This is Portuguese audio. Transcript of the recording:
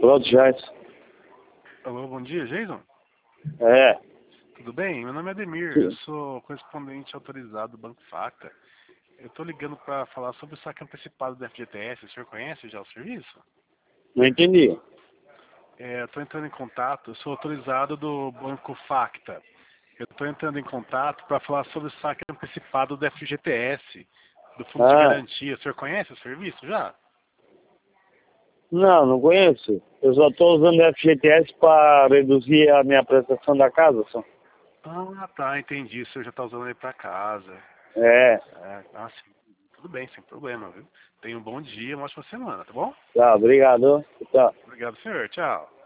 Pronto, já. Alô, bom dia, Jason? É. Tudo bem? Meu nome é Ademir, eu sou correspondente autorizado do Banco Facta. Eu estou ligando para falar sobre o saque antecipado do FGTS. O senhor conhece já o serviço? Não entendi. Eu estou entrando em contato, eu sou autorizado do Banco Facta. Eu estou entrando em contato para falar sobre o saque antecipado do FGTS, do Fundo de Garantia. O senhor conhece o serviço já? Não conheço. Eu só estou usando o FGTS para reduzir a minha prestação da casa, só. Ah, tá, entendi. O senhor já está usando ele para casa. É. Sim. Tudo bem, sem problema, viu? Tenha um bom dia, uma ótima semana, tá bom? Tá, obrigado. Tá. Obrigado, senhor. Tchau.